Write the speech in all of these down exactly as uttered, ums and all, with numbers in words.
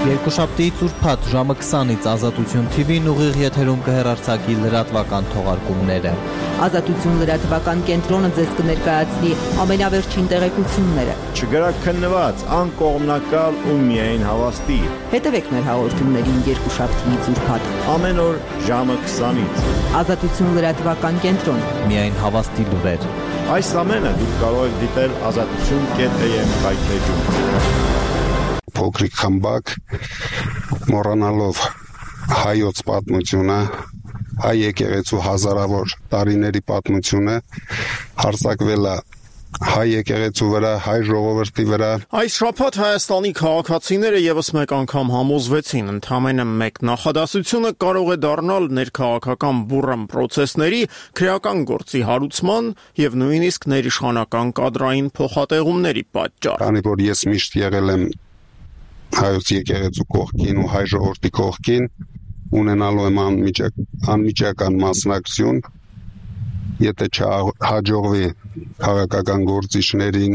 Երկուշաբթիից ուրբաթ ժամը քսանից Ազատություն թի վին ուղիղ եթերում կհեռարձակի լրատվական թողարկումները։ Ազատություն լրատվական կենտրոնը ձեզ կներկայացնի ամենավերջին տեղեկությունները։ Չգրակ քննված, անկողմնակալ ու միայն հավաստի։ Հետևեք մեր հաղորդումներին երկուշաբթիից ուրբաթ Ամեն օր ժամը քսանից։ Ազատություն լրատվական կենտրոն։ Միայն հավաստի լուրեր։ Այս ամենը դուք կարող եք դիտել ազատություն կետ էմ վայբեջում։ Փոքրիկ խմբակ մոռանալով հայոց պատմությունը, հայ եկեղեցու հազարավոր տարիների պատմությունը հարձակվել է հայ եկեղեցու վրա, հայ ժողովրդի վրա։ Այս շաբաթ Հայաստանի քաղաքացիները եւս մեկ անգամ համոզվեցին, ընդամենը մեկ նախադասությունը կարող է դառնալ ներքաղաքական բուռն պրոցեսների, քրեական գործի հարուցման եւ նույնիսկ ներիշխանական կադրային փոխատեղումների պատճառ։ Քանի որ ես միշտ եղել եմ հայոց եկեղեցու կողքին ու հայ ժողովրդի կողքին, ունենալու եմ անմիջական մասնակցություն, եթե չհաջողվի քաղաքական գործիչներին,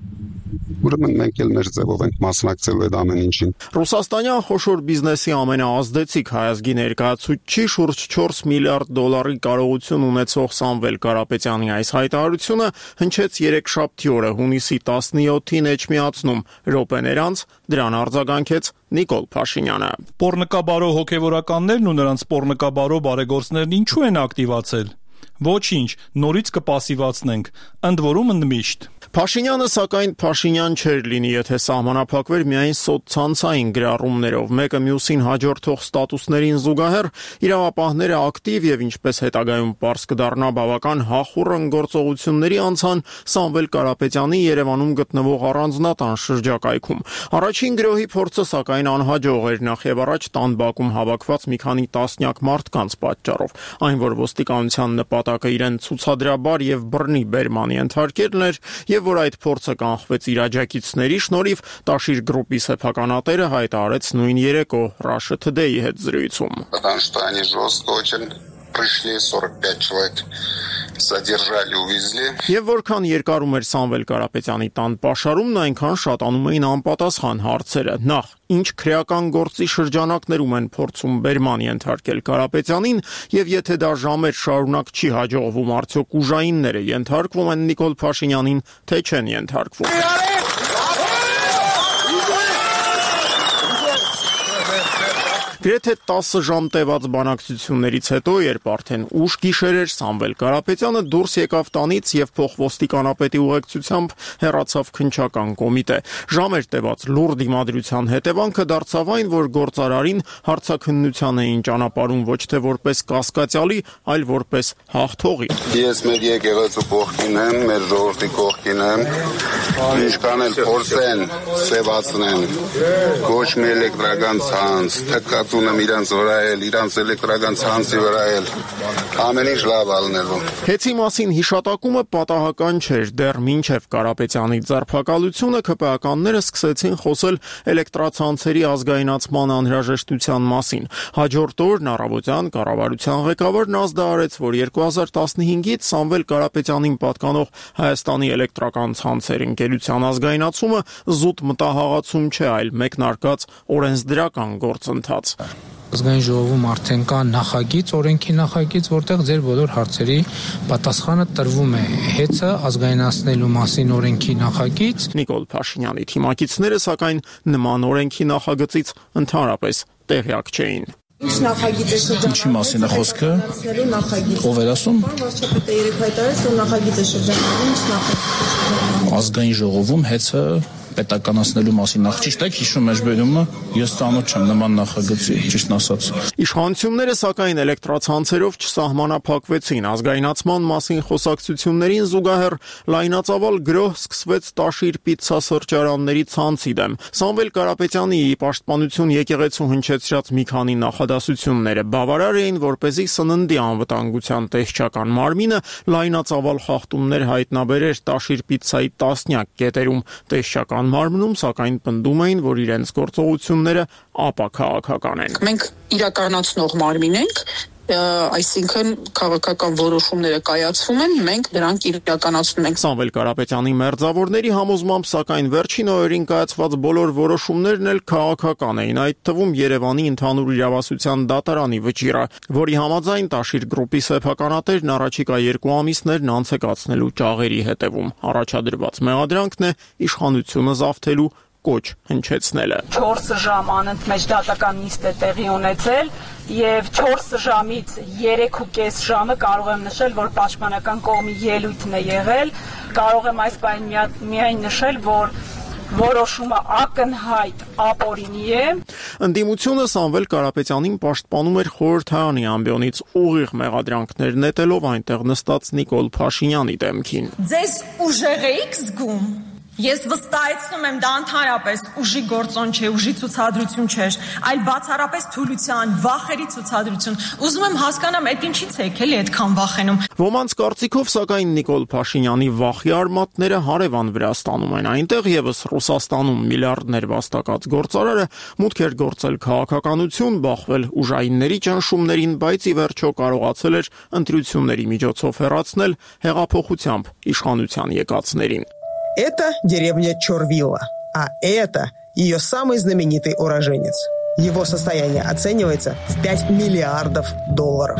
ուրեմն մենք էլ մեր ձևով ենք մասնակցելու այդ ամեն ինչին։ Ռուսաստանյան խոշոր բիզնեսի ամենաազդեցիկ հայազգի ներկայացուցիչ շուրջ չորս միլիարդ դոլարի կարողություն ունեցող Սամվել Կարապետյանի այս հայտարարությունը հնչեց երեքշաբթի օրը հունիսի տասնյոթին Էջմիածնում, րոպեներ անց դրան արձագանքեց Նիկոլ Փաշինյանը։ Պոռնկաբարո հոգևորականներն ու նրանց պոռնկաբարո բարեգործներն ինչու են ակտիվացել։ Ոչինչ, նորից կպասիվացնենք, ընդ որում ընդմիշտ։ Փաշինյանը սակայն Փաշինյան չէր լինի, եթե սահմանափակվեր միայն սոցցանցային գրառումներով, մեկը մյուսին հաջորդող ստատուսներին զուգահեռ իրավապահները ակտիվ եւ ինչպես հետագայում պարզ կդառնա բավական հախուռն գործողությունների անցան Սամվել Կարապետյանի Երևանում գտնվող առանձնատան շրջակայքում։ Առաջին գրոհի փորձը սակայն անհաջող էր, նախ եւ առաջ տան բակում հավաքված մի քանի տասնյակ մարդկանց պատճառով, այն որ ոստիկանության նպատակը իրեն ցուցադրաբար եւ բռնի բերման ենթարկելն էր եւ որ այդ փորձը կանխվեց իր աջակիցների շնորհիվ, Տաշիր գրուպի սեփականատերը հայտարարեց նույն երեկո Russia Today-ի հետ զրույցում։ Потому что они жестко очень пришли, сорок пять человек задержали, увезли. Եվ որքան երկարում էր Սամվել Կարապետյանի տան պաշարումն, այնքան շատանում էին անպատասխան հարցերը։ Նախ, ինչ քրեական գործի շրջանակներում են փորձում բերման ենթարկել Կարապետյանին, եւ եթե դա ժամեր շարունակ չի հաջողվում, արդյոք ուժայինները ենթարկվում են Նիկոլ Փաշինյանին, թե չեն ենթարկվում։ Գրեթե տասը ժամ տևած բանակցություններից հետո, երբ արդեն ուշ գիշեր էր, Սամվել Կարապետյանը դուրս եկավ տանից եւ փոխոստիկանապետի ուղեկցությամբ հեռացավ քննչական կոմիտե։ Ժամեր տևած լուր դիմադրության հետևանքը դարձավ այն, որ գործարարին հարցաքննության էին ճանապարհում ոչ թե որպես կասկածյալի, այլ որպես հաղթողի։ Ես մեր եկեղեցու կողքին եմ, մեր ժողովրդի կողքին եմ, ինչքան էլ փորձեն սևացնեն, ոչ մի էլեկտրական ցանց, թքած ունեմ իրանց վրա էլ, իրանց էլեկտրական ցանցի վրա էլ, ամեն ինչ լավ ալնելու։ Հեցի մասին հիշատակումը պատահական չէր, դեռ մինչև Կարապետյանի ձերբակալությունը ՔՊԱ-կանները սկսեցին խոսել էլեկտրացանցերի ազգայնացման անհրաժեշտության մասին։ Հաջորդ օրն առավոտյան կառավարության ղեկավարն ազդարարեց, որ երկու հազար տասնհինգից Սամվել Կարապետյանին պատկանող Հայաստանի էլեկտրական ցանցեր ընկերության ազգայնացումը զուտ մտահաղացում չէ, այլ մեկնարկած օրենսդրական գործընթաց։ Ազգային ժողովում արդեն կա նախագիծ, օրենքի նախագիծ, որտեղ ձեր բոլոր հարցերի պատասխանը տրվում է։ Հեծը ազգայնացնելու մասին օրենքի նախագիծ։ Նիկոլ Փաշինյանի թիմակիցները սակայն նման օրենքի նախագծից ընդհանրապես տեղյակ չէին։ Ինչ նախագիծ է շրջանառվում։ Ինչի մասին է խոսքը։ Ով էր ասում։ Վարչապետը երեկ հայտարարեց, որ նախագիծ է շրջանառվում, ինչ նախագիծ։ Ազգային ժողովում հեծը պետականացնելու մասին նախ ճիշտ է հիշում մեջբերումը, ես ծանոթ չեմ նման նախագծի, ճիշտն ասած։ Իշխանությունները սակայն էլեկտրացանցերով չսահմանափակվեցին, ազգայնացման մասին խոսակցություններին զուգահեռ լայնածավալ գրոհ սկսվեց Տաշիր պիցցա սրճարանների ցանցի դեմ։ Սամվել Կարապետյանի պաշտպանություն եկեղեցու հնչեցրած մի քանի նախադասությունները բավարար էին, որպեսզի սննդի անվտանգության տեղեկական մարմինը լայնածավալ խախտումներ հայտնաբերեր Տաշիր պիցցայի տասնյակ կետերում տեղեկական մարմնում, սակայն պնդում էին, որ իրենց գործողությունները ապաքաղաքական են։ Մենք իրականացնող մարմին ենք, այսինքն քաղաքական որոշումները կայացվում են, մենք դրանք իրականացնում ենք։ Սամվել Կարապետյանի մերձավորների համոզմամբ, սակայն վերջին օրերին կայացված բոլոր որոշումներն էլ քաղաքական էին, այդ թվում Երևանի ընդհանուր իրավասության դատարանի վճիռը, որի համաձայն Տաշիր գրուպի սեփականատերն առաջիկա երկու ամիսներն անց է կացնելու ճաղերի հետևում։ Առաջադրված մեղադրանքն է իշխանությունը զավթելու կոչ հնչեցնելը։ չորս ժամ անընդմեջ դատական նիստ է տեղի ունեցել եւ չորս ժամից երեք ու կես ժամը կարող եմ նշել, որ պաշտպանական կողմի ելույթն է եղել։ Կարող եմ այս բանը միայն նշել, որ որոշումը ակնհայտ ապօրինի է։ Ընդդիմությունը Սամվել Կարապետյանին պաշտպանում էր խորհրդարանի ամբիոնից ուղիղ մեղադրանքներ նետելով այնտեղ նստած Նիկոլ Փաշինյանի դեմքին։ Ձեզ ուժեղ եք զգում։ Ես վստահեցնում եմ, դա ընդհանրապես ուժի գործոն չէ, ուժի ցուցադրություն չէր, այլ բացառապես թուլության, վախերի ցուցադրություն։ Ուզում եմ հասկանամ, այդ ինչից եք էլի այդքան վախենում։ Ոմանց կարծիքով, սակայն Նիկոլ Փաշինյանի վախի արմատները հարևան Վրաստանում են, այնտեղ եւս Ռուսաստանում միլիարդներ վաստակած գործարարը մուտք էր գործել քաղաքականություն, բախվել ուժայինների ճնշումներին, բայց ի վերջո կարողացել էր ընտրությունների միջոցով հեռացնել հեղափոխությամբ իշխանության եկածներին։ Это деревня Чорвилла, а это ее самый знаменитый уроженец. Его состояние оценивается в пять миллиардов долларов.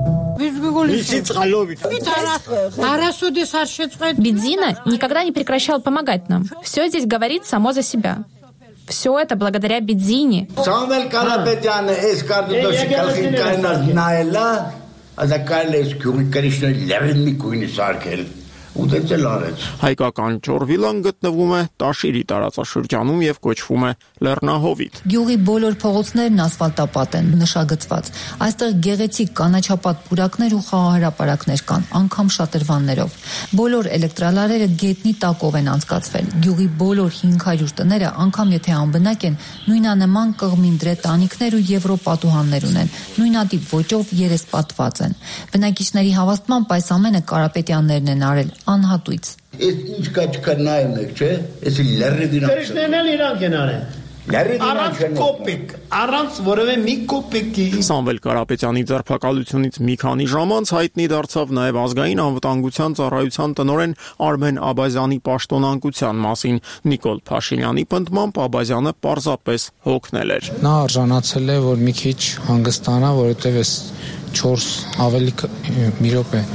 Бедзина никогда не прекращал помогать нам. Все здесь говорит само за себя. Все это благодаря Бедзине. Սամվել Կարապետյանը այս կարտոշի գլխին կայնած նայելա, ազակայել էս քյուրի կրիշներ լերին մի կույնի սարքել։ Հայկական Չորվիլան գտնվում է Տաշիրի տարածաշրջանում եւ կոչվում է Լեռնահովիտ։ Գյուղի բոլոր փողոցներն ասֆալտապատ են, նշագծված։ Այստեղ գեղեցիկ կանաչապատ պուրակներ ու խաղահրապարակներ կան, անգամ շատրվաններով։ Բոլոր էլեկտրալարերը գետնի տակով են անցկացվել։ Գյուղի բոլոր հինգ հարյուր տները, անգամ եթե անբնակ են, նույնանման կղմինդրե տանիքներ ու եվրոպատուհաններ ունեն, նույնատիպ ոճով երեսպատված են։ Բնակիչների հավաստմամբ այս ամենը Կարապետյաններն են արել անհատույց։ Այս ինչ կա չկա նայում եք, չէ՞։ Այս լեռնին Կրիշներն էլ իրանք են արել։ Առանց կոպիկ, առանց որևէ մի կոպիկի։ Սամվել Կարապետյանի ձերբակալությունից մի քանի ժամ անց հայտնի դարձավ նաև ազգային անվտանգության ծառայության տնօրեն Արմեն Աբազյանի պաշտոնանկության մասին։ Նիկոլ Փաշինյանի պնդմամբ Աբազյանը պարզապես հոգնել էր։ Նա արժանացել է, որ մի քիչ հանգստանա, որովհետև այս չորս ավելի մի րոպե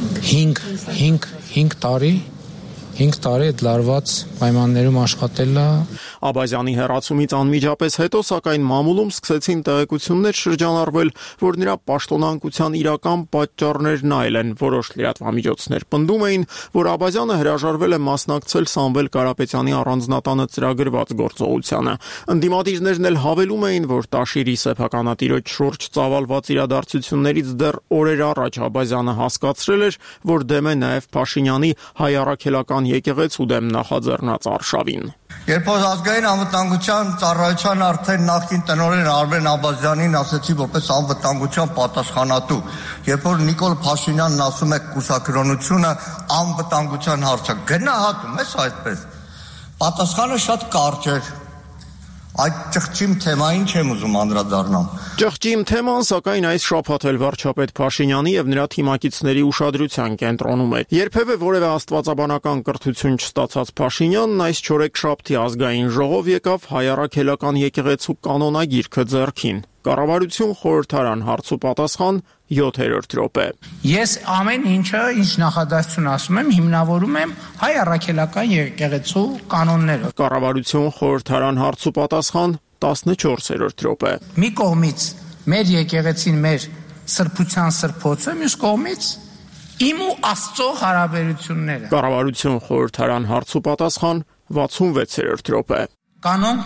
հինգ տարի հինգ տարի այդ լարված պայմաններում աշխատելա։ Աբազյանի հեռացումից անմիջապես հետո, սակայն մամուլում սկսեցին տեղեկություններ շրջանառվել, որ նրա պաշտոնանկության իրական պատճառներն այլ են։ Որոշ լրատվամիջոցներ պնդում էին, որ Աբազյանը հրաժարվել է մասնակցել Սամվել Կարապետյանի առանձնատանը ծրագրված գործողությանը։ Ընդդիմադիրներն էլ հավելում էին, որ Տաշիրի սեփականատիրոջ շուրջ ծավալված իրադարձություններից դեռ օրեր առաջ Աբազյանը հասկացրել էր, որ դեմ է նաև Փաշինյանի հայ առաքելական եկեղեցու դեմ նախաձեռնած արշավին։ Երբ որ ազգային անվտանգության ծառայության արդեն նախկին տնօրեն Արմեն Աբազյանին ասեցի որպես անվտանգության պատասխանատու, երբ որ Նիկոլ Փաշինյանն ասում է կուսակրոնությունը անվտանգության հարց է, գնահատում ես այդպես։ Պատասխանը շատ կարճ էր։ Այդ ճղճիմ թեմային չեմ ուզում անդրադառնամ։ Ճղճիմ թեման, սակայն այս շաբաթ էլ վարչապետ Փաշինյանի եւ նրա թիմակիցների ուշադրության կենտրոնում է։ Երբևէ որևէ աստվածաբանական կրթություն չստացած Փաշինյանն այս չորեքշաբթի ազգային ժողով եկավ հայ առաքելական եկեղեցու կանոնագիրքը ձեռքին։ Կառավարություն խորհրդարան հարց ու պատասխան յոթերորդ րոպե։ Ես ամեն ինչը, ինչ նախադասություն ասում եմ, հիմնավորում եմ հայ առաքելական եկեղեցու կանոններով։ Կառավարություն խորհրդարան հարց ու պատասխան տասնչորսերորդ րոպե։ Մի կողմից մեր եկեղեցին մեր սրբության սրբոցը, մյուս կողմից իմ ու Աստծո հարաբերությունները։ Կառավարություն խորհրդարան հարց ու պատասխան վաթսունվեցերորդ րոպե։ Կանոն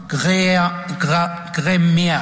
Գրեմիա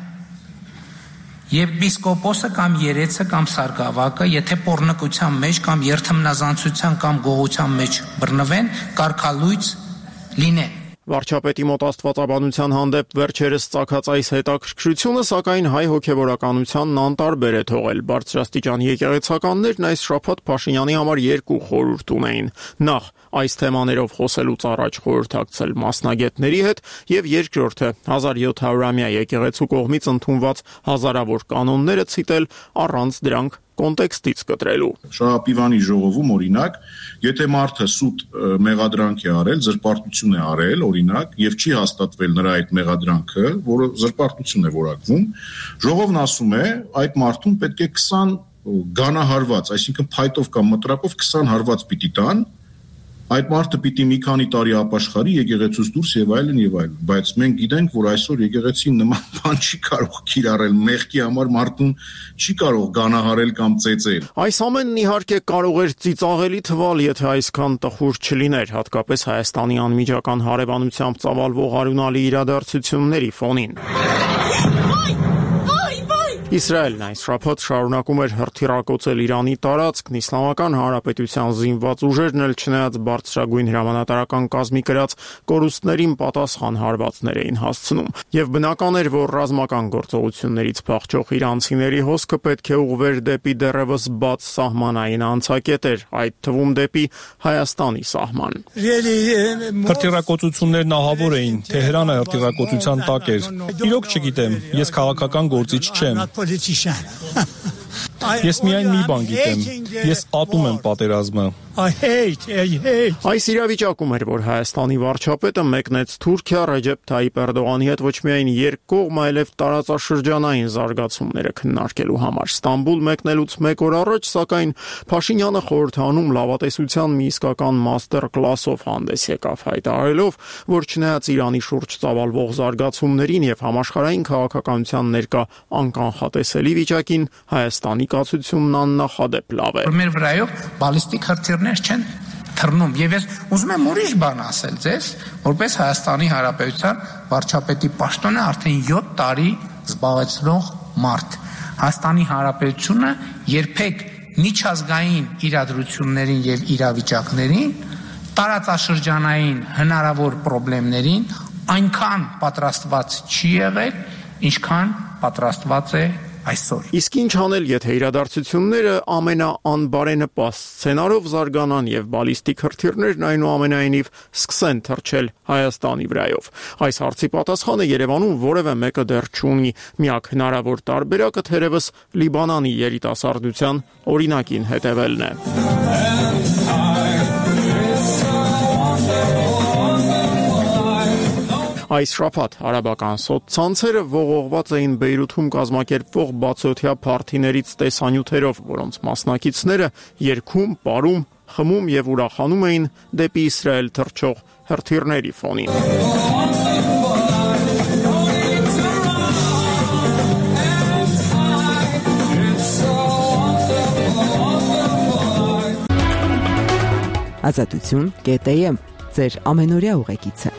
Եպիսկոպոսը կամ երեցը կամ սարգսակը, եթե պոռնկության մեջ կամ երթմնազանցության կամ գողության մեջ բռնվեն, կարգալույծ լինեն։ Վարչապետի մոտ աստվածաբանության հանդեպ վերջերս ծագած այս հետաքրքրությունը, սակայն հայ հոգևորականությանն անտարբեր է թողել։ Բարձրաստիճան եկեղեցականներն այս շաբաթ Փաշինյանի համար երկու խորհուրդ ունեին։ Նախ, այս թեմաներով խոսելուց առաջ խորհրդակցել մասնագետների հետ, եւ երկրորդը հազար յոթ հարյուրամյա եկեղեցու կողմից ընդունված հազարավոր կանոնները ցիտել առանց դրանք կոնտեքստից կտրելու։ Շահապիվանի ժողովում օրինակ, եթե մարդը սուտ մեղադրանք է արել, զրպարտություն է արել, օրինակ, եւ չի հաստատվել նրա այդ մեղադրանքը, որը զրպարտություն է որակվում, ժողովն ասում է, այդ մարդուն պետք է քսան գանահարված, այսինքն փայտով կամ մտրակով քսան հարված պիտի տան, այդ մարդը պիտի մի քանի տարի ապաշխարի եկեղեցուց դուրս եւ այլն եւ այլն, բայց մենք գիտենք, որ այսօր եկեղեցին նման բան չի կարող կիրառել, մեղքի համար մարդուն չի կարող գանահարել կամ ծեծել։ Այս ամենն իհարկե կարող էր ծիծաղելի թվալ, եթե այսքան տխուր չլիներ, հատկապես Հայաստանի անմիջական հարևանությամբ ծավալվող արյունալի իրադարձությունների ֆոնին։ Իսրայելն այս շաբաթ շարունակում էր հրթիռակոծել Իրանի տարածքն, Իսլամական Հանրապետության զինված ուժերն էլ չնայած բարձրագույն հրամանատարական կազմի կրած կորուստներին պատասխան հարվածներ էին հասցնում։ Եվ բնական էր, որ ռազմական գործողություններից փախչող իրանցիների հոսքը պետք է ուղղվեր դեպի դեռևս բաց սահմանային անցակետեր, այդ թվում դեպի Հայաստանի սահման։ Հրթիռակոծություններն ահավոր էին, Թեհրանը հրթիռակոծության տակ էր։ Իրոք չգիտեմ, ես քաղաքական գործիչ չեմ։ Ես միայն մի բան գիտեմ, ես ատում եմ պատերազմը։ Այս իրավիճակում էր, որ Հայաստանի վարչապետը մեկնեց Թուրքիա Ռեջեփ Թայիպ Էրդողանի հետ ոչ միայն երկկողմ, այլև տարածաշրջանային զարգացումները քննարկելու համար։ Ստամբուլ մեկնելուց մեկ օր առաջ, սակայն Փաշինյանը խորհրդանում լավատեսության մի իսկական մաստեր կլասով հանդես եկավ, հայտարարելով, որ չնայած Իրանի շուրջ ծավալվող զարգացումներին եւ համաշխարհային քաղաքականության ներկա անկանխատեսելի վիճակին, Հայաստանի կացությունն աննախադեպ լավ է։ Մեր վրայով բալիստիկ հրթիռներ չեն թռնում, եւ ես ուզում եմ ուրիշ բան ասել ձեզ, որպես Հայաստանի Հանրապետության վարչապետի պաշտոնը արդեն յոթ տարի զբաղեցնող մարդ։ Հայաստանի Հանրապետությունը երբեք միջազգային իրադրություններին եւ իրավիճակներին, տարածաշրջանային հնարավոր խնդիրներին այնքան պատրաստված չի եղել, ինչքան պատրաստված է այսօր։ Իսկ ինչ անել, եթե իրադարձությունները ամենաանբարենպաստ սցենարով զարգանան եւ բալիստիկ հրթիռներն այնուամենայնիվ սկսեն թռչել Հայաստանի վրայով։ Այս հարցի պատասխանը Երևանում որևէ մեկը դեռ չունի։ Միակ հնարավոր տարբերակը թերևս Լիբանանի երիտասարդության օրինակին հետևելն է։ Այս շաբաթ արաբական սոցցանցերը ողողված էին Բեյրութում կազմակերպվող բացօթյա փարթիներից տեսանյութերով, որոնց մասնակիցները երգում, պարում, խմում եւ ուրախանում էին դեպի Իսրայել թռչող հրթիռների ֆոնին։ Ազատություն կետ է եմ, ձեր ամենօրյա ուղեկիցը։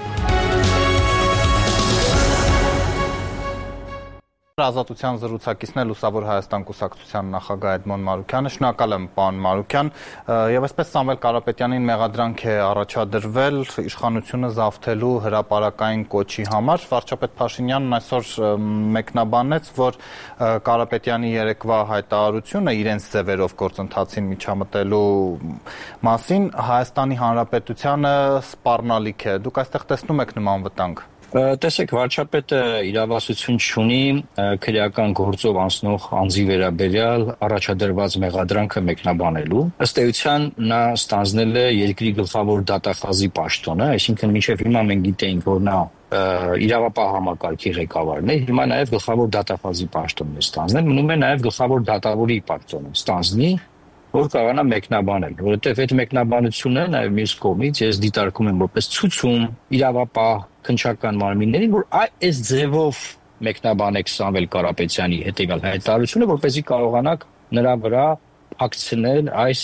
Ազատության զրուցակիցն է Լուսավոր Հայաստան կուսակցության նախագահ Էդմոն Մարուկյանը։ Շնորհակալ եմ, պարոն Մարուկյան։ Եվ այսպես Սամվել Կարապետյանին մեղադրանք է առաջադրվել իշխանությունը զավթելու հրապարակային կոչի համար։ Վարչապետ Փաշինյանն այսօր մեկնաբանեց, որ Կարապետյանի երեկվա հայտարարությունը իրենց ձևերով գործընթացին միջամտելու մասին Հայաստանի Հանրապետությանը սպառնալիք է։ Դուք այստեղ տեսնում եք նման վտանգ։ Տեսեք, վարչապետը իրավասություն չունի քրեական գործով անցնող անձի վերաբերյալ առաջադրված մեղադրանքը մեկնաբանելու։ Ըստ էության նա ստանձնել է երկրի գլխավոր դատախազի պաշտոնը, այսինքն մինչև հիմա մենք գիտեինք, որ նա իրավապահ համակարգի ղեկավարն է, հիմա նաև գլխավոր դատախազի պաշտոնն է ստանձնել, մնում է նաև գլխավոր դատավորի պաշտոնը ստանձնի, որ կարողանա մեկնաբանել, որովհետև այդ մեկնաբանությունը նաև մյուս կողմից ես դիտարկում եմ որպես ցուցում իրավապահ քննչական մարմիններին, որ այս ձևով մեկնաբանեք Սամվել Կարապետյանի հետևյալ հայտարարությունը, որպեսզի կարողանաք նրա վրա փակցնել այս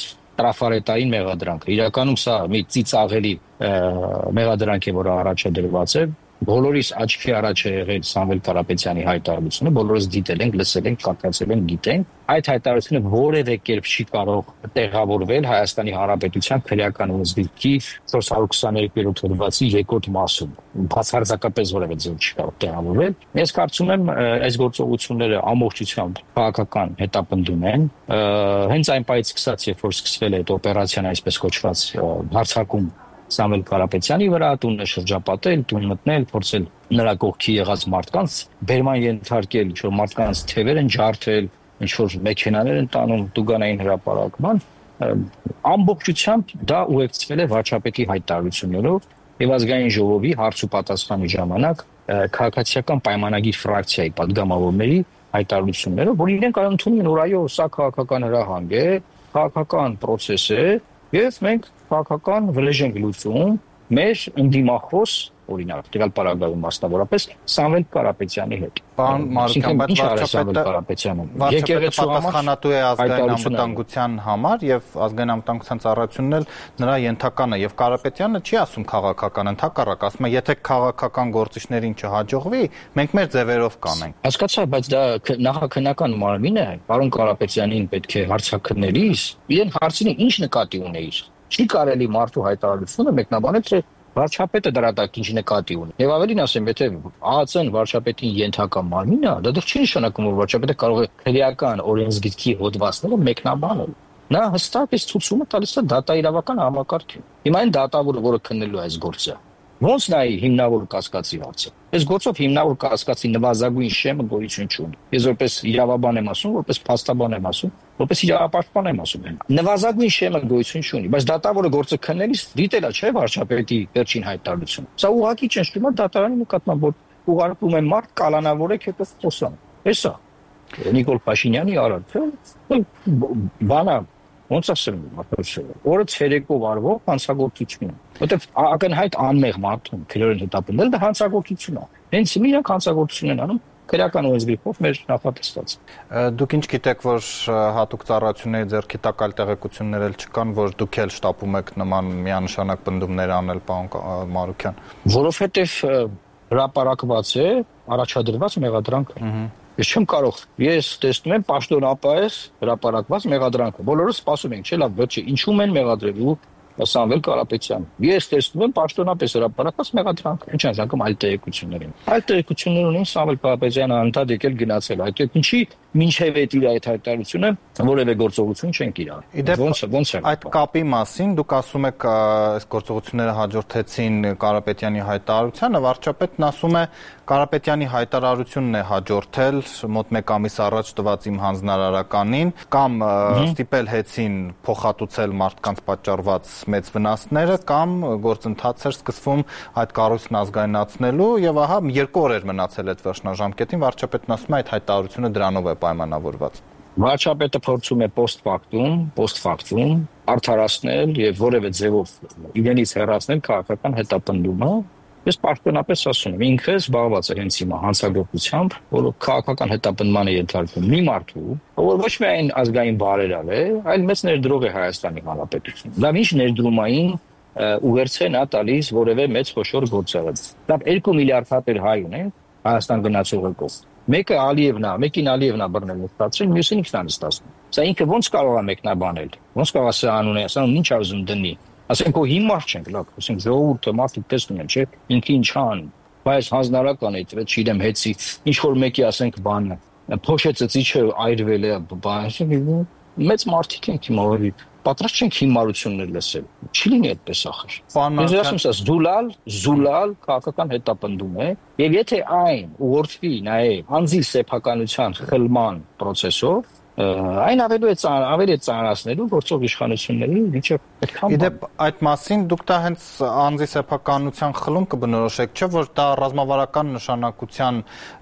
տրաֆարետային մեղադրանքը։ Իրականում սա մի ծիծաղելի մեղադրանք է, որը առաջադրված է։ բոլորիս աչքի առաջ է եղել Սամվել Կարապետյանի հայտարարությունը, բոլորս դիտել ենք, լսել ենք, կատկացել ենք, գիտենք։ Այդ հայտարարությունը որևէ կերպ չի կարող տեղավորվել Հայաստանի Հանրապետության քրեական օրենսգրքի չորս հարյուր քսաներկու հոդվածի երկրորդ մասում։ Բացարձակապես որևէ ձև չի կարող տեղավորվել։ Ես կարծում եմ, այս գործողությունները ամբողջությամբ քաղաքական հետապնդում են։ Հենց այն պահից սկսած, երբ որ սկսվել է այդ օպերացիան, այսպես կոչված հարձակում Սամվել Կարապետյանի վրա, տունը շրջապատել, տուն մտնել, փորձել նրա կողքի եղած մարդկանց բերման ենթարկել, ինչ-որ մարդկանց թևեր են ջարդել, ինչ-որ մեքենաներ են տանում տուգանային հրապարակման, ամբողջությամբ դա ուղեկցվել է վարչապետի հայտարարություններով եւ ազգային ժողովի հարց ու պատասխանի ժամանակ քաղաքացիական պայմանագիր ֆրակցիայի падգամավորների հայտարարություններով, որ իրենք ընդունում են, որ այո, սա քաղաքական հրահանգ է, քաղաքական process է եւ մենք քաղաքական վրեժ ենք լուծում մեր ընդդիմախոս օրինակ տվյալ պարագայում մասնավորապես Սամվել Կարապետյանի հետ։ Պարոն Մարուկյան, բայց վարչապետը եկեղեցու պատասխանատու է ազգային անվտանգության համար եւ ազգային անվտանգության ծառայությունն էլ նրա ենթականը եւ Կարապետյանը չի ասում քաղաքական, ընդհակառակ ասում է, եթե քաղաքական գործիչներին չհաջողվի, մենք մեր ձևերով կանենք։ Հասկացա, բայց դա նախաքննական մարմին է, պարոն Կարապետյանին պետք է հարցաքննելիս, իրեն հարցին ինչ նկատի ունեիր։ Չի կարելի մարդու հայտարարությունը մեկնաբանել, թե վարչապետը դրա տակ ինչ նկատի ունի։ Եվ ավելին ասեմ, եթե ԱԱԾ-ն վարչապետին ենթակա մարմին է, դա դեռ չի նշանակում, որ վարչապետը կարող է քրեական օրենսգրքի հոդվածները մեկնաբանել։ Նա հստակ այս ցուցումը տալիս է դատաիրավական համակարգին։ Հիմա այն դատավորը, որը քննելու է այս գործը, ոնց նայի հիմնավոր կասկածի հարցը։ Այս գործով հիմնավոր կասկածի նվազագույն շեմը գոյություն չունի։ Ես որպես իրավաբան եմ ասում, որպես փաստաբան եմ ասում, որպես իրավապաշտպան եմ ասում։ Նվազագույն շեմը գոյություն չունի, բայց դատավորը գործը քննելիս դիտելա չէ վարչապետի վերջին հայտարարությունը։ Սա ուղղակի ճնշում է դատարանի նկատմամբ, որ ուղարկում են մարդ կալանավորեք հետո խոսան։ Էսա Նիկոլ Փաշինյանի արարքը բանա ոնց ասեմ, օրը ցերեկով արվող հանցագործություն է։ Որտեվ ակնհայտ անմեղ մարդուն քրերեն հետապնդել դա հանցագործություն է։ Հենց իրանք հանցագործություն են անում քրեական օրենսգրքով մեր նախատեսված։ Դուք ինչ գիտեք, որ հատուկ ծառայությունների ձեռքի տակ այլ տեղեկություններ էլ չկան, որ դուք էլ շտապում եք նման միանշանակ պնդումներ անել, պարոն Մարուկյան։ Որովհետև հրապարակված է առաջադրված մեղադրանքը։ Ես չեմ կարող։ Ես տեսնում եմ պաշտոնապես հրապարակված մեղադրանքը։ Բոլորս սպասում ենք, չէ՞ լավ, վերջը ինչու են մեղադրելու Սամվել Կարապետյան։ Ես տեսնում եմ պաշտոնապես հրապարակված մեղադրանքը։ Ինչ անձնական այլ տեղեկություններ են։ Այլ տեղեկություններ ունեն Սամվել Կարապետյանը անդադ եկել գնացել։ Այդ ինչի մինչև այդ իր այդ հայտարարությունը որևէ գործողություն չենք իրար։ Ոնց ոնց է։ Այդ կապի մասին դուք ասում եք այս գործողությունները հաջորդեցին Կարապետյանի հայտարարությանը, վարչապետն ասում է Կարապետյանի հայտարարությունն է հաջորդել մոտ մեկ ամիս առաջ տված իմ հանձնարարականին, կամ ստիպել հեցին փոխհատուցել մարդկանց պատճառված մեծ վնասները, կամ գործընթաց էր սկսվում այդ կառույցն ազգայնացնելու, եւ ահա երկու օր էր մնացել այդ վերջնաժամկետին, վարչապետն ասում է այդ հայտարարությունը դրանով է պայմանավորված։ Վարչապետը փորձում է post factum, post factum արդարացնել եւ որևէ ձևով իրենից հեռացնել քաղաքական հետապնդումը։ Ես պաշտոնապես ասում եմ, ինքը զբաղված է հենց հիմա հանցագործությամբ, որը քաղաքական հետապնդման է ենթարկվում մի մարդու, որ ոչ միայն ազգային բարերար է, այլ մեծ ներդրող է Հայաստանի Հանրապետությունում։ Դա ինչ ներդրումային ուղերձ է նա տալիս որևէ մեծ խոշոր գործարար։ Դա երկու միլիարդ հատեր հայ ունեն Հայաստան գնացողով։ Մեկը Ալիևն է, մեկին Ալիևն է բռնել ստացել, մյուսին ինքն է ստացել։ Սա ինքը ոնց կարող է մեկնաբանել։ Ոնց կարող է սա անունը, սա ինչ է ուզում դնի։ Ասենք որ հիմար չենք, լավ, ասենք ժողովուրդը մարդիկ տեսնում են, չէ՞, ինքը ինչ ան, բայց հանձնարարական է, տվեց, չգիտեմ, հեծի, ինչ որ մեկի ասենք բանը, փոշեցծի չէ, այրվել է, բան, մեծ մարդիկ ենք հիմա, որ պատրաստ չենք հիմարություններ լսել։ Չի լինի այդպես ախր։ Ես ասում եմ, զուլալ, զուլալ քաղաքական հետապնդում է, եւ եթե այն ուղղորդվի նաեւ անձի սեփականության խլման process-ով, այն ավելի է ծանր, ավելի է ծանրացնելու գործող իշխանությունների միջև այդքան։ Իդեպ այդ մասին դուք դա հենց անձի սեփականության խլում կբնորոշեք, չէ՞ որ դա ռազմավարական նշանակության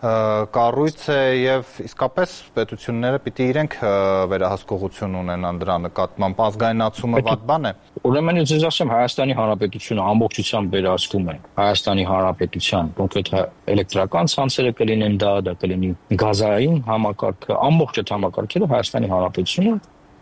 կառույց է եւ իսկապես պետությունները պիտի իրենք վերահսկողություն ունենան դրա նկատմամբ, ազգայնացումը վատ բան է։ Ուրեմն ես ձեզ ասեմ, Հայաստանի Հանրապետությունը ամբողջությամբ վերահսկում է Հայաստանի Հանրապետության կոնկրետ էլեկտրական ցանցերը կլինեն դա, դա կլինի գազային համակարգը, ամբողջ այդ համակարգերը Հայաստանի Հանրապետությունը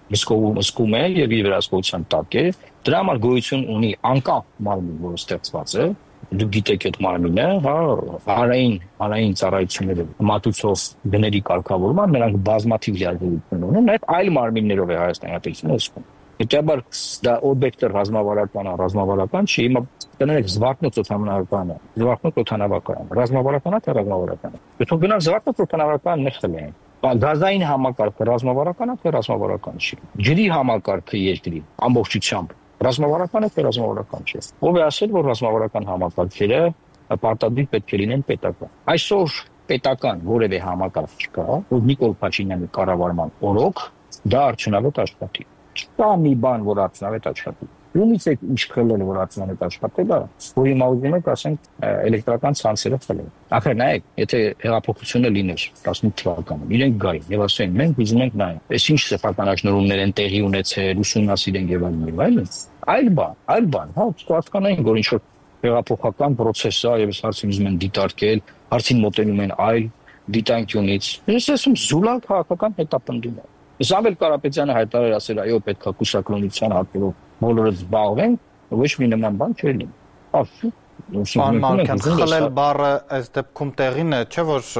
հսկում է եւ իր վերահսկողության տակ է։ Դրա համար գոյություն ունի անկախ մարմին, որը ստեղծված է, Դուք գիտեք այդ մարմինը, հա, արային, արային ծառայությունները մատուցող գների կարգավորումը, նրանք բազմաթիվ լիազորություն ունեն, նաև այլ մարմիններով է Հայաստանի Հանրապետությունը զբաղվում։ Հետաբար դա օբյեկտը ռազմավարական է, ռազմավարական չի, հիմա կներեք զվարթնոց օդանավականը, զվարթնոց օդանավականը, ռազմավարական է, թե ռազմավարական է։ Եթե գնան զվարթնոց օդանավականն է խլեն։ Գազային համակարգը ռազմավարական է, թե ռազմավարական չի։ Ջրի համակարգը երկրի ամբողջությամբ ռազմավարական է, թե ռազմավարական չի։ Ով է ասել, որ ռազմավարական համակարգերը պարտադիր պետք է լինեն պետական։ Այսօր պետական որևէ համակարգ չկա, որ Նիկոլ Փաշինյանի կառավարման օրոք դա արդյունավետ աշխատի։ Չկա մի բան, որ արդյունավետ աշխատի։ Ումից է ինչ խլել, որ արդյունավետ աշխատել է, որ հիմա ուզում եք ասենք էլեկտրական ցանցերը խլել։ Ախր նայեք, եթե հեղափոխությունը լիներ տասնութ թվականին, իրենք գային եւ ասեն, մենք ուզում ենք նայել, այս ինչ սեփականաշնորհումներ են տեղի ունեցել, ուսումնասիրենք եւ այլն եւ այլն։ Այլ բան, այլ բան, հա, հասկանային, որ ինչ որ հեղափոխական process է եւ այս հարցին ուզում են դիտարկել, հարցին մոտենում են այլ դիտանկյունից։ Ես ասում զուլալ քաղաքական հետապնդում է։ Սամվել Կարապետյանը հայտարարել ասել, այո, պետք է կուսակրոնության հատկերով բոլորը զբաղվեն, ոչ մի նման բան չէ լինի։ Ասու Պարոն Մանուկյան, խլել բառը այս դեպքում տեղին է, չէ՞ որ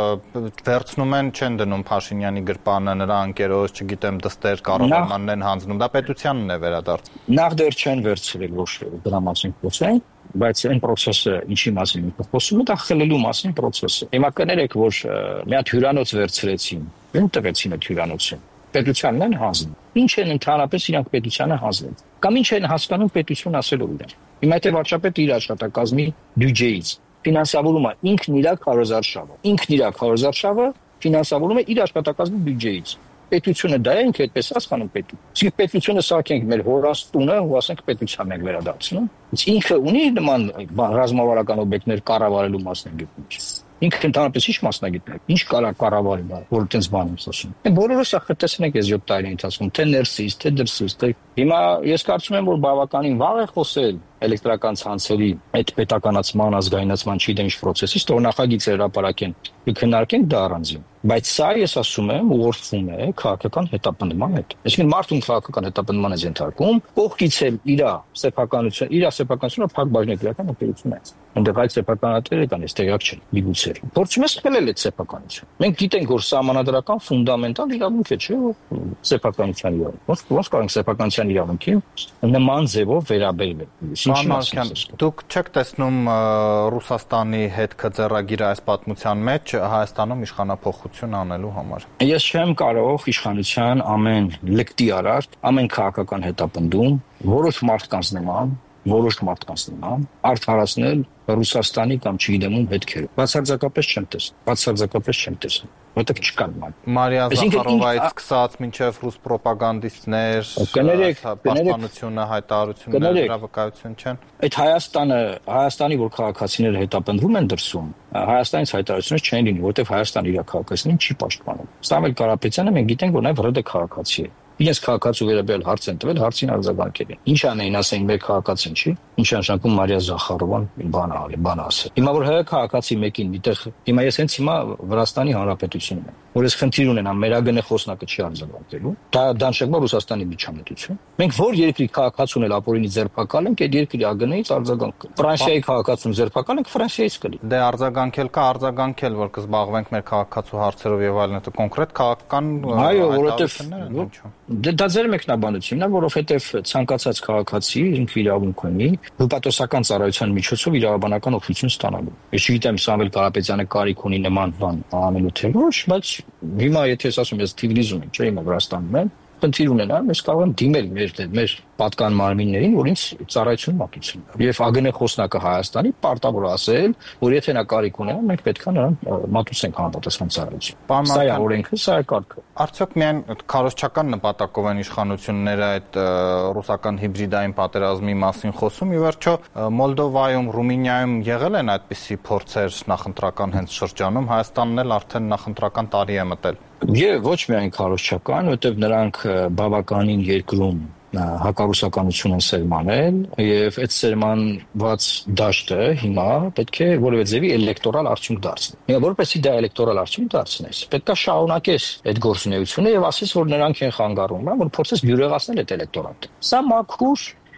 վերցնում են, չեն դնում Փաշինյանի գրպանը, նրա ընկերոջ, չգիտեմ, դստեր կառավարմանն են հանձնում, դա պետությանն է վերադարձ։ Նախ դեռ չեն վերցրել ոչ դրա մասին խոսենք, բայց այն process-ը ինչի մասին ենք խոսում, դա խլելու մասին process-ը։ Հիմա կներեք, որ մի հատ հյուրանոց վերցրեցին, ում տվեցին այդ հյուրանոցը։ Պետությանն են հանձնում։ Ինչ են ընդհանրապես իրանք պետությանը հանձնել։ Կամ ինչ են հասկանում պետություն ասելով իրեն։ Հիմա եթե վարչապետը իր աշխատակազմի բյուջեից ֆինանսավորում է ինքն իր քարոզարշավը, ինքն իր քարոզարշավը ֆինանսավորում է իր աշխատակազմի բյուջեից։ Պետությունը դա է, ինքը այդպես հասկանում պետություն։ Իսկ պետությունը սարքենք մեր հորաստունը ու ասենք պետության ենք վերադարձնում։ Ինքը ունի նման ռազմավարական օբյեկտներ կառավարելու մասնագետներ։ Ինքը ընդհանրապես ինչ մասնագետներ, ինչ կարա կառավարի, որ այդպես բան եմ ասում։ Բոլորս ախտեցնենք այս յոթ տարի ընթացքում, թե ներսից, թե դրսից, թե հիմա ես կարծում եմ, որ բավականին վաղ է խոսել էլեկտրական ցանցերի այդ պետականացման, ազգայնացման չի դեմ ինչ process-ից, թող նախագիծը հրապարակեն, քննարկենք դա առանձին։ Բայց սա ես ասում եմ, ուղղորդվում է քաղաքական հետապնդման հետ։ Այսինքն մարդուն քաղաքական հետապնդման է ենթարկում, կողքից էլ իր սեփականությունը, իր սեփականությունը փակ բաժնետիրական օպերացիա է։ Այնտեղ այլ սեփականատերեր կան, այս տեղյակ չեն, միգուցեր։ Փորձում ես խլել այդ սեփականությունը։ Մենք գիտենք, որ սահմանադրական ֆունդամենտալ իրավունք է, չէ՞, սեփականության իրավունք։ Ոնց կարող ենք սեփականության իրավունքին նման ձևով վերաբերվել։ Մանուկյան, դուք չեք տեսնում Ռուսաստանի հետ քծեռագիրը այս պատմության մեջ Հայաստանում իշխանափոխություն անելու համար։ Ես չեմ կարող իշխանության ամեն լկտի արարք, ամեն քաղաքական հետապնդում, որոշ մարդկանց նման, որոշ մարդկանց նման արդարացնել Ռուսաստանի կամ չգիտեմ ում հետքերը։ Բացարձակապես չեմ տեսնում։ Բացարձակապես չեմ տեսնում։ Որտեղ չկա նման։ Մարիա Զախարովայից սկսած մինչև ռուս պրոպագանդիստներ, պաշտպանությունը, հայտարարությունները, դրա վկայություն չեն։ Այդ Հայաստանը, Հայաստանի որ քաղաքացիները հետապնդվում են դրսում, Հայաստանից հայտարարություններ չեն լինի, որտեղ Հայաստանը իր քաղաքացիներին չի պաշտպանում։ Սամվել Կարապետյանը մենք գիտենք, որ նաև ՌԴ քաղաքացի է։ Իրենց քաղաքացու վերաբերյալ հարց են տվել, հարցին արձագանքել են։ Ինչ անեին, ասեն, մեր քաղաքացին չի։ Ինչ նշանակում Մարիա Զախարովան բան արի, բան ասել։ Հիմա որ հայ քաղաքացի մեկին դիտեղ, հիմա ես հենց հիմա Վրաստանի Հանրապետությունում եմ, որ ես խնդիր ունենամ, մեր ագնե խոսնակը չի արձագանքելու։ Դա դանշակում է Ռուսաստանի միջամտություն։ Մենք որ երկրի քաղաքացուն էլ ապօրինի ձերբակալ ենք, այդ երկրի ագնեից արձագանք։ Ֆրանսիայի քաղաքացուն ձերբակալ ենք, Ֆրանսիայից կլի։ Դե արձագանքել կա, արձագանքել, որ կզբաղվենք մեր քաղաքացու հարցերով եւ այլն, դա կոնկրետ քաղաքական հայտարարություններ են։ Դե դա ձեր մեկնաբանությունն է, որովհետև ցանկացած քաղաքացի ինքը իրավունք ունի հպատոսական ծառայության միջոցով իրավաբանական օգնություն ստանալու։ Ես չգիտեմ Սամվել Կարապետյանը կարիք ունի նման բան անելու թե ոչ, բայց հիմա եթե ես ասում ես Թիֆլիսում եմ, չէ՞ հիմա Վրաստանում եմ, խնդիր ունենամ, ես կարող եմ դիմել մեր մեր պատկան մարմիններին, որ ինձ ծառայություն մատուցեն։ Եվ ԱԳՆ խոսնակը Հայաստանի պարտավոր ասել, որ եթե նա կարիք ունենա, մենք պետք է նրան մատուցենք համապատասխան ծառայություն։ Սա է օրենքը, սա է կարգը։ Արդյոք միայն քարոզչական նպատակով են իշխանությունները այդ ռուսական հիբրիդային պատերազմի մասին խոսում, ի վերջո Մոլդովայում, Ռումինիայում եղել են այդպիսի փորձեր նախընտրական հենց շրջանում, Հայաստանն էլ արդեն նախընտրական տարի է մտել։ Եվ ոչ միայն քարոզչական, որտեղ նրանք բավականին երկրում հակառուսականություն են սերմանել եւ այդ սերմանված դաշտը հիմա պետք է որևէ ձևի էլեկտորալ արդյունք դարձնի։ Հիմա որպեսզի դա էլեկտորալ արդյունք դարձնես, պետք է շարունակես այդ գործունեությունը եւ ասես, որ նրանք են խանգարում, որ փորձես բյուրեղացնել այդ էլեկտորատը։ Սա մաքուր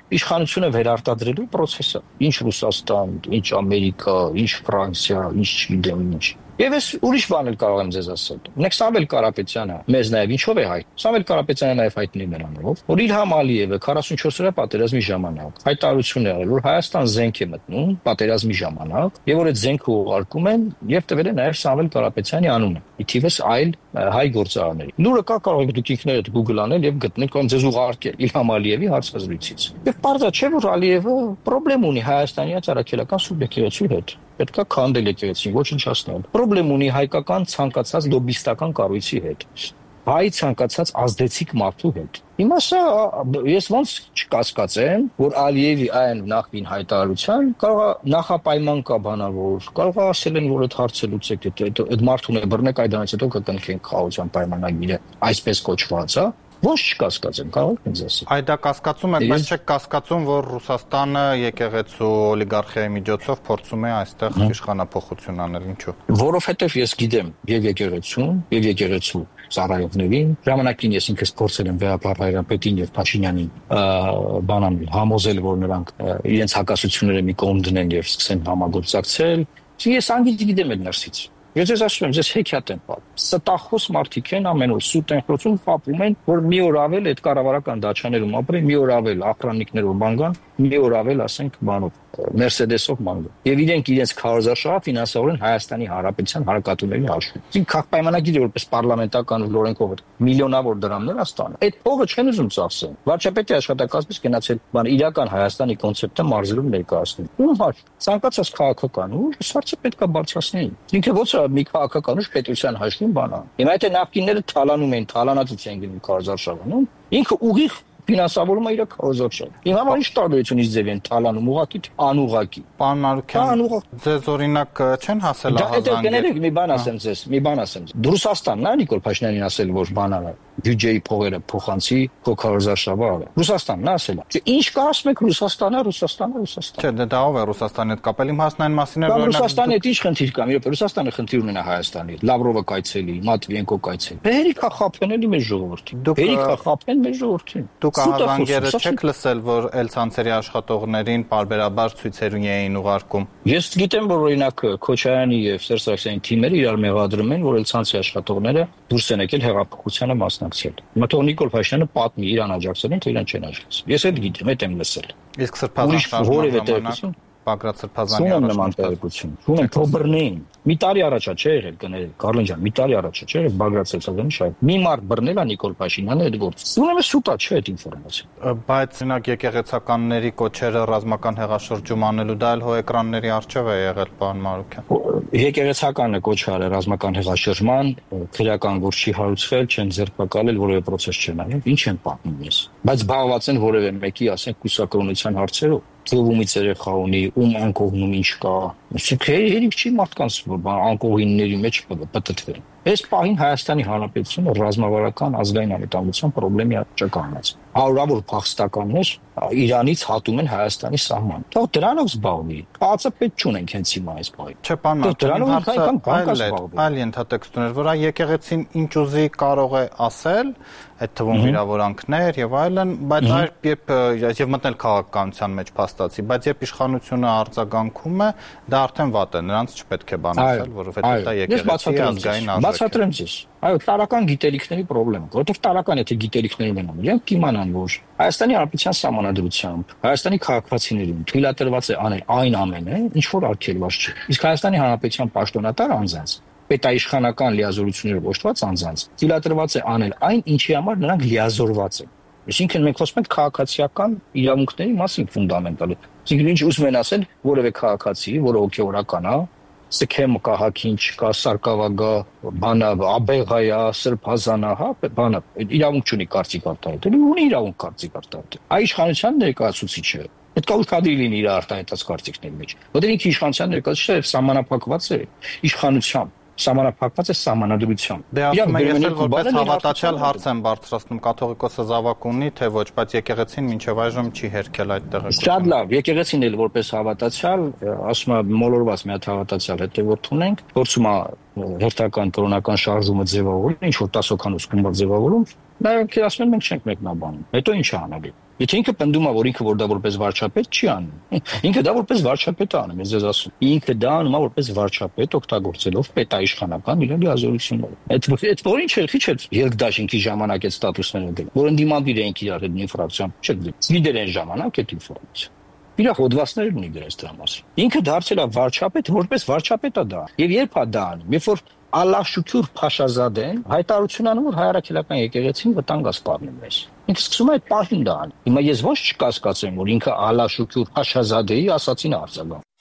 իշխանությունը վերարտադրելու process-ը։ Ինչ Ռուսաստան, ինչ Ամերիկա, ինչ Ֆրանսիա, ինչ չգիտեմ ինչ։ Եվ ես ուրիշ բան էլ կարող եմ ձեզ ասել։ Ունեք Սամվել Կարապետյանը, մեզ նաև ինչով է հայտ։ Սամվել Կարապետյանը նաև հայտնի նրանով, որ Իլհամ Ալիևը քառասունչորս օրյա պատերազմի ժամանակ հայտարարություն է արել, որ Հայաստան զենք է մտնում պատերազմի ժամանակ, եւ որ այդ զենքը ուղարկում են եւ տվել է նաև Սամվել Կարապետյանի անունը։ Ի թիվս այլ հայ գործարանների։ Լուրը կա, կարող եք դուք ինքներդ Google անել եւ գտնել կամ ձեզ ուղարկել Իլհամ Ալիևի հարցազրույցից։ Եվ բարձա չէ, որ Ալիևը խնդրեմ ունի Հայաստանի առաքելական սուբյեկտի հետ։ Պետք է քանդել եկեղեցին, ոչնչացնել։ Խնդրեմ ունի հայկական ցանկացած լոբիստական կառույցի հետ։ Հայ ցանկացած ազդեցիկ մարդու հետ։ Հիմա սա ես ոնց չկասկածեմ, որ Ալիևի այն նախին հայտարարության կարող է նախապայման կա բանավոր, կարող է ասել են, որ այդ հարցը լուծեք, այդ մարդուն է բռնեք, այդանից հետո կկնքենք խաղաղության պայմանագիրը, այսպես կոչված, հա։ Ոնց չկասկածեմ, կարող եք ինձ ասել։ Այ դա կասկածում եք, բայց չեք կասկածում, որ Ռուսաստանը եկեղեցու օլիգարխիայի միջոցով փորձում է այստեղ իշխանափոխություն անել, ինչու։ Որովհետև ես գիտեմ եւ եկեղեցուն, եւ եկեղեցու ծառայողներին, ժամանակին ես ինքս փորձել եմ Վեհապար Հայրապետին եւ Փաշինյանին բանան համոզել, որ նրանք իրենց հակասությունները մի կողմ դնեն եւ սկսեն համագործակցել։ Ես անգիտ գիտեմ այդ ներսից։ Ես ես ասում եմ, ես հեքիաթ եմ պատմում։ Ստախոս մարդիկ են ամեն օր սուտ են խոսում, պատմում են, որ մի օր ավել այդ կառավարական դաշաներում ապրեն, մի օր ավել ախրանիկներով բան կան, մի օր ավել, ասենք, բանով Mercedes-ով ման։ Եվ իրենք իրենց քարոզարշավը ֆինանսավորեն Հայաստանի Հանրապետության հարկատուների հաշվին։ Իսկ քաղաք պայմանագիրը որպես պարլամենտական օրենքով միլիոնավոր դրամներ է ստանում։ Այդ փողը չեն ուզում ծախսեն։ Վարչապետի աշխատակազմից գնացել բան իրական Հայաստանի կոնցեպտը մարզերում ներկայացնում։ Ում հաշ ցանկացած քաղաքական ու սարսը պետք է բարձրացնեն։ Ինքը ո՞նց է մի քաղաքական ուժ պետության հաշվին բանա։ Հիմա եթե նավկիները թալանում են, թալանածից են գնում քարոզարշավը, ինքը ուղիղ ֆինանսավորում է իր քարոզարշավը։ Իմ համար ինչ տարբերությունից ձև են թալանում ուղղակի անուղղակի։ Պարոն Մարուկյան, ձեզ օրինակ չեն հասել ահազանգել։ Դա կներեք, մի բան ասեմ ձեզ, մի բան ասեմ։ Ռուսաստանն է Նիկոլ Փաշինյանին ասել, որ բանալը բյուջեի փողերը փոխանցի, քարոզարշավը արել։ Ռուսաստանն է ասել։ Չէ, ինչ կա ասում եք Ռուսաստանը, Ռուսաստանը, Ռուսաստանը։ Չէ, դա ով է Ռուսաստանի հետ կապել, իմ հասնային մասին է, որ Ռուսաստանի հետ ինչ խնդիր կա, իրոք Ռուսաստանը խնդիր ունենա Հայաստանի հետ։ Լավրովը կայցելի, Մատվիենկո կայցելի։ Հերիքա խափեն էլի մեր ժողովրդին։ Հերիքա խափեն մեր ժողովրդին։ Դուք ահազանգերը չեք լսել, որ Էլ-ցանցերի աշխատողներին պարբերաբար ցույցերուն էին ուղարկում։ Ես գիտեմ, որ օրինակ Քոչարյանի եւ Սերժ Սարգսյանի թիմերը իրար մեղադրում են, որ Էլ-ցանցի աշխատողները դուրս են եկել հեղափոխությանը մասնակցել։ Հիմա թող Նիկոլ Փաշինյանը պատմի իրան աջակցել են, թե իրան չեն աջակցել։ Ես այդ գիտեմ, այդ եմ լսել։ Իսկ Սրբազան շարժման Բագրատ Սրբազանի առաջնորդություն։ Ունեն փոբրնեն։ Մի տարի առաջ չէ եղել կներեք, Կարլեն ջան, մի տարի առաջ չէ եղել Բագրատ Սրբազանի շարժ։ Մի մարդ բռնել է Նիկոլ Փաշինյանը այդ գործը։ Ուրեմն սուտա չէ այդ ինֆորմացիան։ Բայց օրինակ եկեղեցականների կոչերը ռազմական հեղաշրջում անելու դա էլ հո էկրանների առջև է եղել, պարոն Մարուկյան։ Եկեղեցականը կոչ արել ռազմական հեղաշրջման, քրեական գործ չի հարուցվել, չեն ձերբակալել, որևէ process չեն արել։ Ինչ են պատմում ես։ Բայց զբաղված են որևէ մեկի, ասենք, կուսակրոնության հարցերով։ Ումից երեխա ունի, ում անկողնում ինչ կա։ Իսկ հերիք չի մարդկանց անկողինների մեջ պտտվել։ Այս պահին Հայաստանի Հանրապետությունը ռազմավարական ազգային անվտանգության խնդրի առջականած։ Հարյուրավոր փախստականներ Իրանից հատում են Հայաստանի սահման։ Թող դրանով զբաղվի։ Բացը պետք չունենք հենց հիմա այս պահին։ Չէ, պարոն Մարուկյան, այլ ենթատեքստներ, որ այ եկեղեցին ինչ ուզի կարող է ասել, այդ թվում վիրավորանքներ եւ այլն, բայց այլ երբ եւ մտնել քաղաքականության մեջ փաստացի, բայց երբ իշխանությունը արձագանքում է, դա արդեն վատ է, նրանց չպետք է բան ասել, որովհետեւ դա եկեղեցի ազգային արժեք է։ Բացատրեմ ձեզ։ Այո, տարական գիտելիքների խնդրեմ, որովհետեւ տարական եթե գիտելիքներ ունենան, իրենք կիմանան, որ Հայաստանի Հանրապետության սահմանադրությամբ Հայաստանի քաղաքացիներին թույլատրված է անել այն ամենը, ինչ որ արգելված չէ։ Իսկ Հայաստանի Հանրապետության պաշտոնատար անձանց պետաիշխանական լիազորություններով օժտված անձանց թույլատրված է անել այն, ինչի համար նրանք լիազորված են։ Այսինքն մենք խոսում ենք քաղաքացիական իրավունքների մասին ֆունդամենտալ։ Այսինքն ինչ ուզում են ասել, որևէ քաղաքացի, որը հոգեորական է, Սքեմ կա, հակին չկա, Սարգսակա, բանա, Աբեղայա, Սրբազանա, հա, բանա, իրավունք չունի կարծիք արտահայտել, ունի իրավունք կարծիք արտահայտել։ Այ իշխանության ներկայացուցիչը պետք է ուշադրի լինի իր արտահայտած կարծիքների մեջ։ Որտեղ ինքը իշխանության ներկայացուցիչը սահմանափակված է իշխանությամբ, սահմանափակված է սահմանադրությամբ։ Դե ասում եմ, ես էլ որպես հավատացյալ հարց եմ բարձրացնում, կաթողիկոսը զավակ ունի, թե ոչ, բայց եկեղեցին մինչև այժմ չի հերքել այդ տեղեկությունը։ Շատ լավ, եկեղեցին էլ որպես հավատացյալ, ասում եմ, մոլորված մի հատ հավատացյալ հետևորդ ունենք, փորձում է հերթական կրոնական շարժումը ձևավորել, ինչ որ տասոքանոց գումար ձևավորում, նա ասում են մենք չենք մեկնաբանում։ Հետո ինչ է անելու։ Եթե ինքը պնդում է, որ ինքը որ դա որպես վարչապետ չի անում, ինքը դա որպես վարչապետ է անում, ես ձեզ ասում։ Ինքը դա անում է որպես վարչապետ, օգտագործելով պետաիշխանական իր լիազորությունները։ Այդ այդ որին չելքի չէ երկդաշինքի ժամանակ այդ ստատուսները դել, որ ընդդիմադիր էին իրար այդ ինֆրակցիան, չէ՞, գիտեր այն ժամանակ այդ ինֆորմացիա։ Իր հոդվածներն ունի դրանց դրա մասին։ Ինքը դարձել է վարչապետ, որպես վարչապետ է դա։ Եվ երբ է դա անում, երբ որ Ալաշուքյուր Փաշազադեն հայտարարություն անում, որ հայրաքելական եկեղեցին վտանգ է սպառնում մեզ։ Ինքը սկսում է այդ պահին դա անում։ Հիմա ես ոչ չկասկածեմ, որ ինքը Ալաշուքյուր Փաշազադեի ասացին արձագանք։